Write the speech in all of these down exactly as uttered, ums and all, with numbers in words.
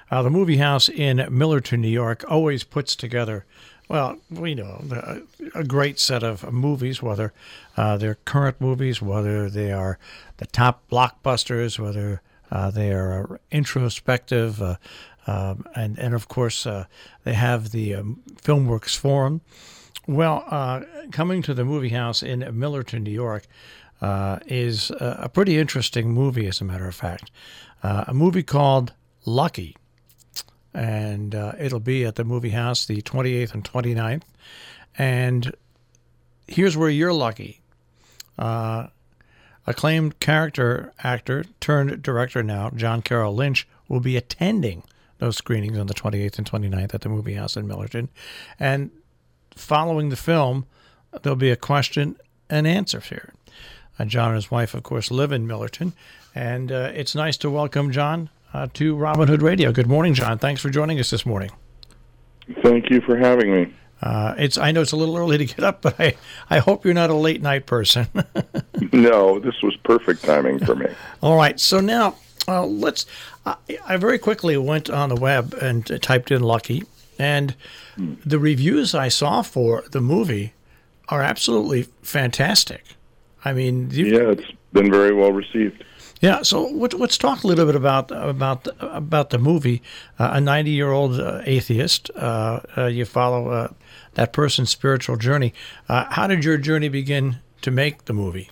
Uh, the Movie House in Millerton, New York, always puts together, well, we know, the, a great set of movies, whether uh, they're current movies, whether they are the top blockbusters, whether uh, they are introspective, uh, um, and, and of course, uh, they have the um, FilmWorks Forum. Well, uh, coming to the Movie House in Millerton, New York, uh, is a, a pretty interesting movie, as a matter of fact. Uh, a movie called Lucky. And uh, it'll be at the Movie House the twenty-eighth and twenty-ninth. And here's where you're lucky. Uh, acclaimed character actor turned director now, John Carroll Lynch, will be attending those screenings on the twenty-eighth and twenty-ninth at the Movie House in Millerton. And following the film, there'll be a question and answer here. Uh, John and his wife, of course, live in Millerton. And uh, it's nice to welcome John uh, to Robin Hood Radio. Good morning, John. Thanks for joining us this morning. Thank you for having me. Uh, it's I know it's a little early to get up, but I, I hope you're not a late night person. No, this was perfect timing for me. All right. So now uh, let's. Uh, I very quickly went on the web and uh, typed in Lucky, and hmm. the reviews I saw for the movie are absolutely fantastic. I mean, yeah, it's been very well received. Yeah, so what, let's talk a little bit about about about the movie. Uh, a ninety-year-old uh, atheist. Uh, uh, you follow uh, that person's spiritual journey. Uh, how did your journey begin to make the movie?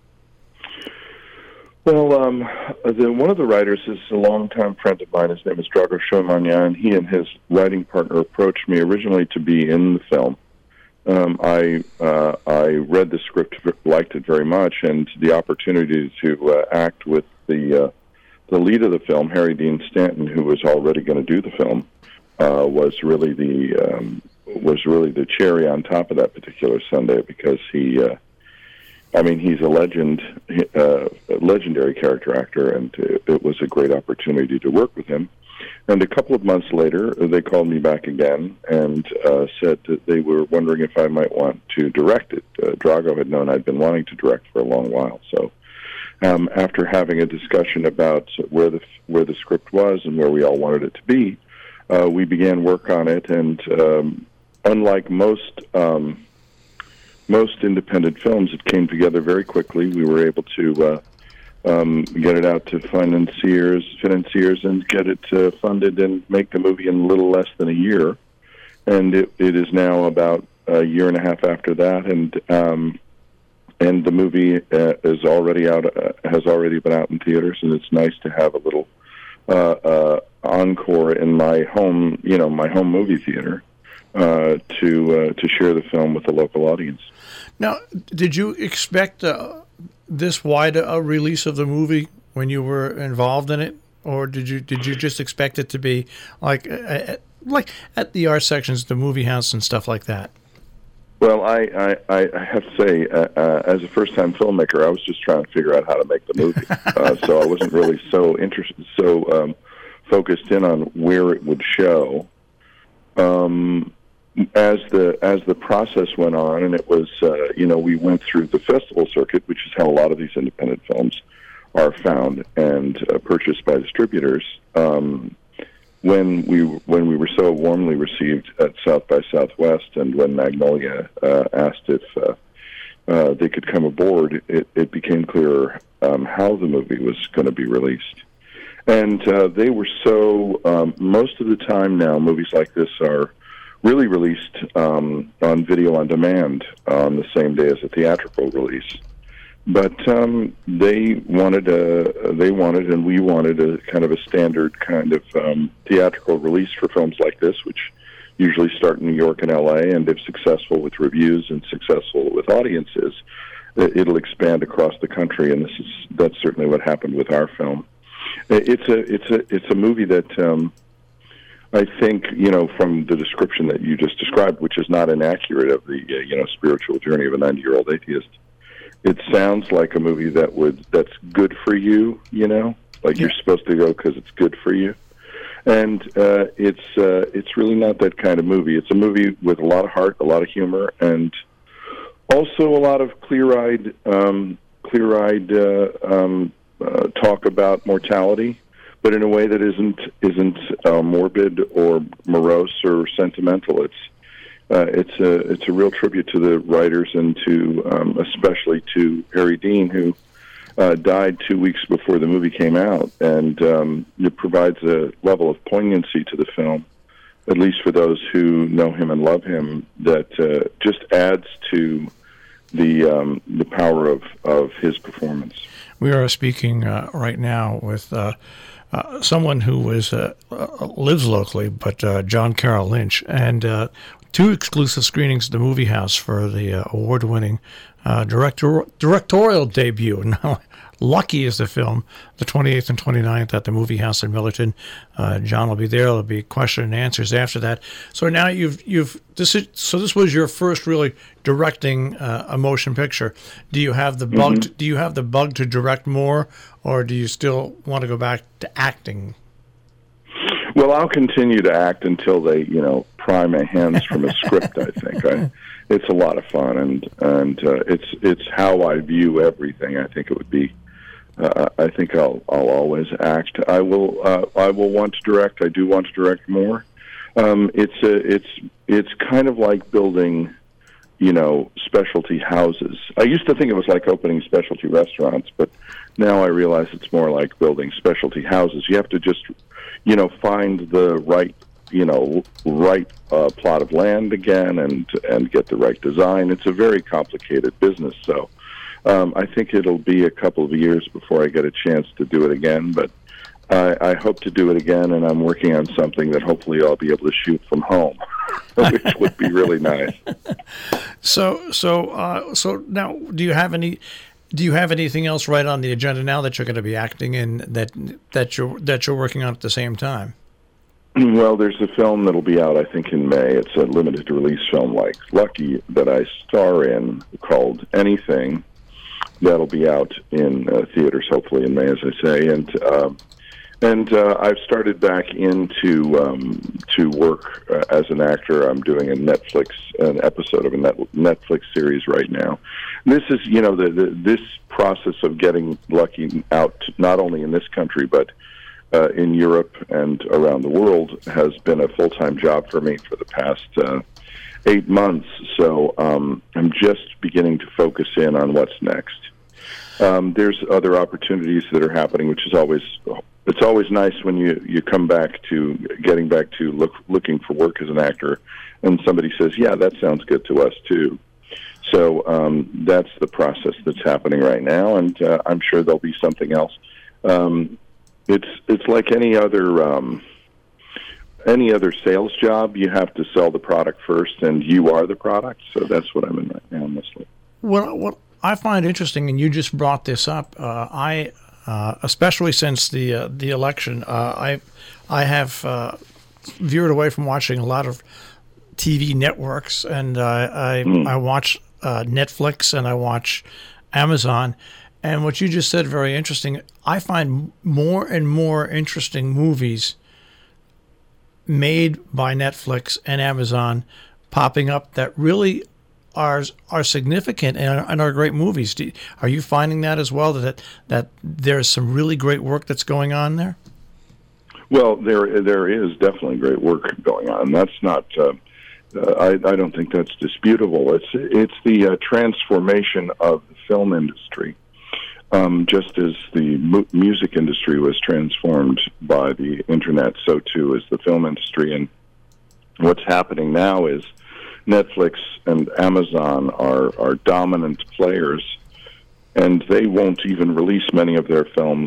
Well, um, the, one of the writers is a longtime friend of mine. His name is Drago Shomanya, and he and his writing partner approached me originally to be in the film. Um, I uh, I read the script, liked it very much, and the opportunity to uh, act with the uh, the lead of the film, Harry Dean Stanton, who was already going to do the film, uh, was really the um, was really the cherry on top of that particular Sunday, because he, uh, I mean, he's a legend, uh, a legendary character actor, and it was a great opportunity to work with him. And a couple of months later, they called me back again and uh, said that they were wondering if I might want to direct it. Uh, Drago had known I'd been wanting to direct for a long while. So um, after having a discussion about where the where the script was and where we all wanted it to be, uh, we began work on it. And um, unlike most um, most independent films, it came together very quickly. We were able to Uh, Um, get it out to financiers, financiers, and get it uh, funded and make the movie in a little less than a year. And it, it is now about a year and a half after that, and um, and the movie uh, is already out, uh, has already been out in theaters, and it's nice to have a little uh, uh, encore in my home, you know, my home movie theater uh, to uh, to share the film with the local audience. Now, did you expect Uh... this wide a release of the movie when you were involved in it, or did you did you just expect it to be like uh, like at the art sections, the Movie House, and stuff like that? Well, I I, I have to say, uh, uh, as a first time filmmaker, I was just trying to figure out how to make the movie, uh, so I wasn't really so interested, so um, focused in on where it would show. Um, As the as the process went on, and it was, uh, you know, we went through the festival circuit, which is how a lot of these independent films are found and uh, purchased by distributors. Um, when we when we were so warmly received at South by Southwest, and when Magnolia uh, asked if uh, uh, they could come aboard, it, it became clear um, how the movie was going to be released. And uh, they were so um, most of the time now, movies like this are really released um, on video on demand on the same day as a theatrical release. But um, they wanted a, they wanted, and we wanted a kind of a standard kind of um, theatrical release for films like this, which usually start in New York and L A, and if successful with reviews and successful with audiences, it'll expand across the country. And this is that's certainly what happened with our film. It's a it's a it's a movie that. Um, I think, you know, from the description that you just described, which is not inaccurate of the, uh, you know, spiritual journey of a ninety-year-old atheist, it sounds like a movie that would that's good for you, you know, like yeah. You're supposed to go because it's good for you. And uh, it's uh, it's really not that kind of movie. It's a movie with a lot of heart, a lot of humor, and also a lot of clear-eyed, um, clear-eyed uh, um, uh, talk about mortality, but in a way that isn't isn't uh, morbid or morose or sentimental. It's uh, it's a it's a real tribute to the writers and to um, especially to Harry Dean, who uh, died two weeks before the movie came out, and um, it provides a level of poignancy to the film, at least for those who know him and love him, that uh, just adds to the um, the power of, of his performance. We are speaking uh, right now with uh, uh, someone who was uh, uh, lives locally, but uh, John Carroll Lynch, and uh, two exclusive screenings at the Movie House for the uh, award-winning uh, director directorial debut. Now, Lucky is the film, the twenty-eighth and twenty-ninth at the Movie House in Millerton. Uh, John will be there. There'll be question and answers after that. So now you've you've this is so this was your first really directing uh, a motion picture. Do you have the bug? Mm-hmm. To, do you have the bug to direct more, or do you still want to go back to acting? Well, I'll continue to act until they, you know, pry my hands from a script. I think I, it's a lot of fun, and and uh, it's it's how I view everything. I think it would be. Uh, I think I'll I'll always act. I will uh, I will want to direct. I do want to direct more. Um, it's a, it's it's kind of like building, you know, specialty houses. I used to think it was like opening specialty restaurants, but now I realize it's more like building specialty houses. You have to just, you know, find the right, you know, right uh, plot of land again, and and get the right design. It's a very complicated business, so. Um, I think it'll be a couple of years before I get a chance to do it again, but I, I hope to do it again, and I'm working on something that hopefully I'll be able to shoot from home, which would be really nice. So, so, uh, so now, do you have any? Do you have anything else right on the agenda now that you're going to be acting in that that you're that you're working on at the same time? Well, there's a film that'll be out, I think, in May. It's a limited release film like Lucky that I star in called Anything. That'll be out in uh, theaters, hopefully in May, as I say, and um, and uh, I've started back into um, to work uh, as an actor. I'm doing a Netflix an episode of a net, Netflix series right now. This is, you know, the, the this process of getting Lucky out, not only in this country but uh, in Europe and around the world, has been a full time job for me for the past. Uh, Eight months, so um, I'm just beginning to focus in on what's next. Um, there's other opportunities that are happening, which is always it's always nice when you, you come back to getting back to look looking for work as an actor, and somebody says, "Yeah, that sounds good to us too." So um, that's the process that's happening right now, and uh, I'm sure there'll be something else. Um, it's it's like any other. Um, Any other sales job, you have to sell the product first, and you are the product. So that's what I'm in right now, mostly. What what I find interesting, and you just brought this up, uh, I uh, especially since the uh, the election, uh, I I have uh, veered away from watching a lot of T V networks, and uh, I mm. I watch uh, Netflix and I watch Amazon. And what you just said, very interesting. I find more and more interesting movies made by Netflix and Amazon popping up that really are are significant and are, and are great movies. Do, are you finding that as well, that that there's some really great work that's going on there? Well, there there is definitely great work going on. That's not. Uh, uh, I, I don't think that's disputable. It's it's the uh, transformation of the film industry. Um, just as the mu- music industry was transformed by the internet, so too is the film industry. And what's happening now is Netflix and Amazon are, are dominant players, and they won't even release many of their films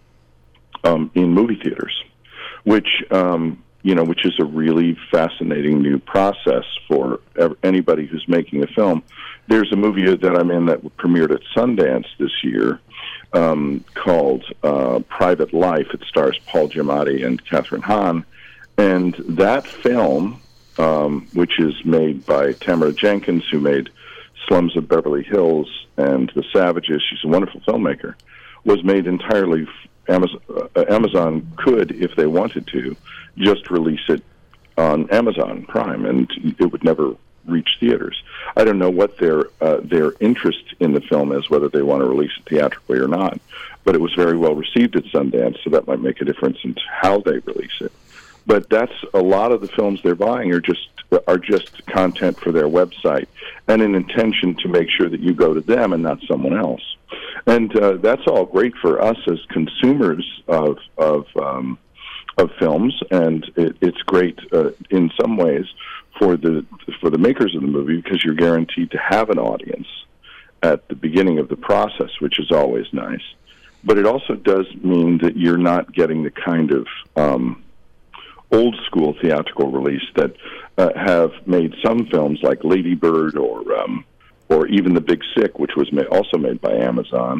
um, in movie theaters, which um, you know, which is a really fascinating new process for ev- anybody who's making a film. There's a movie that I'm in that premiered at Sundance this year um, called uh, Private Life. It stars Paul Giamatti and Catherine Hahn. And that film, um, which is made by Tamara Jenkins, who made Slums of Beverly Hills and The Savages, she's a wonderful filmmaker, was made entirely... Amazon, uh, Amazon could, if they wanted to, just release it on Amazon Prime, and it would never reach theaters. I don't know what their uh, their interest in the film is, whether they want to release it theatrically or not, but it was very well received at Sundance, so that might make a difference in how they release it. but that's a lot of the films they're buying are just are just content for their website and an intention to make sure that you go to them and not someone else. And uh, that's all great for us as consumers of of um, of films, and it, it's great uh, in some ways for the for the makers of the movie, because you're guaranteed to have an audience at the beginning of the process, which is always nice. But it also does mean that you're not getting the kind of um, old school theatrical release that uh, have made some films like Lady Bird or um, or even The Big Sick, which was made, also made by Amazon,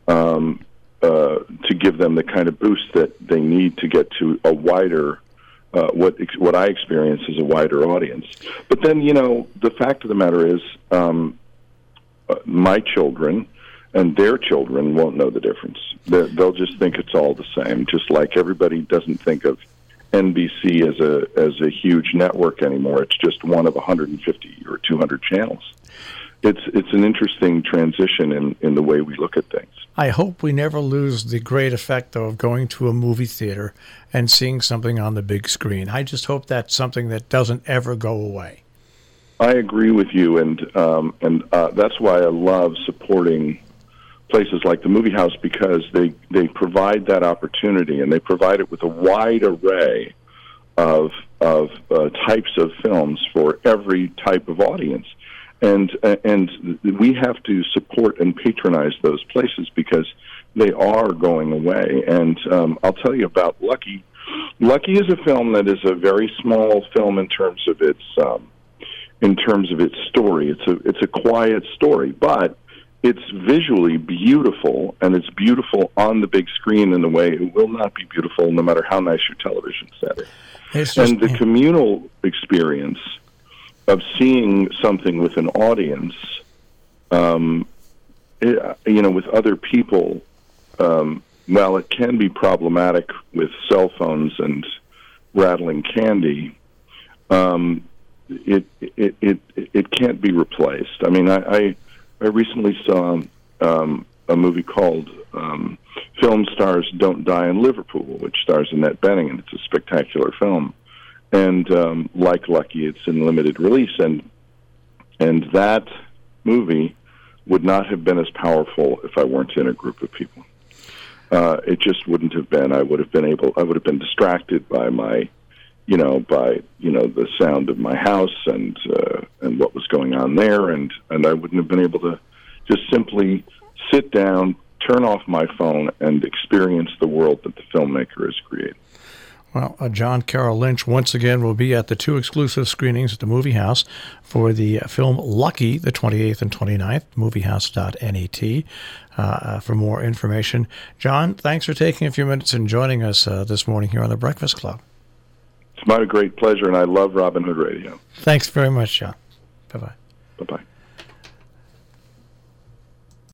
um, uh, to give them the kind of boost that they need to get to a wider, uh, what what I experience as a wider audience. But then, you know, the fact of the matter is, um, uh, my children and their children won't know the difference. They're, they'll just think it's all the same, just like everybody doesn't think of N B C as a as a huge network anymore. It's just one of one hundred fifty or two hundred channels. It's it's an interesting transition in, in the way we look at things. I hope we never lose the great effect, though, of going to a movie theater and seeing something on the big screen. I just hope that's something that doesn't ever go away. I agree with you, and um, and uh, that's why I love supporting places like the Movie House, because they, they provide that opportunity, and they provide it with a wide array of of uh, types of films for every type of audience. And and we have to support and patronize those places because they are going away. And um, I'll tell you about Lucky. Lucky is a film that is a very small film in terms of its um, in terms of its story. It's a it's a quiet story, but it's visually beautiful, and it's beautiful on the big screen in a way it will not be beautiful no matter how nice your television set is. It's just, and the communal experience of seeing something with an audience, um, it, you know, with other people, um, while it can be problematic with cell phones and rattling candy, um, it, it it it can't be replaced. I mean, I I, I recently saw um, a movie called um, Film Stars Don't Die in Liverpool, which stars Annette Bening, and it's a spectacular film. And um, like Lucky, it's in limited release, and and that movie would not have been as powerful if I weren't in a group of people. Uh, it just wouldn't have been. I would have been able. I would have been distracted by my, you know, by you know the sound of my house and uh, and what was going on there, and and I wouldn't have been able to just simply sit down, turn off my phone, and experience the world that the filmmaker has created. Well, uh, John Carroll Lynch, once again, will be at the two exclusive screenings at the Movie House for the film Lucky, the twenty-eighth and twenty-ninth, moviehouse dot net, uh, uh, for more information. John, thanks for taking a few minutes and joining us uh, this morning here on The Breakfast Club. It's my great pleasure, and I love Robin Hood Radio. Thanks very much, John. Bye-bye. Bye-bye.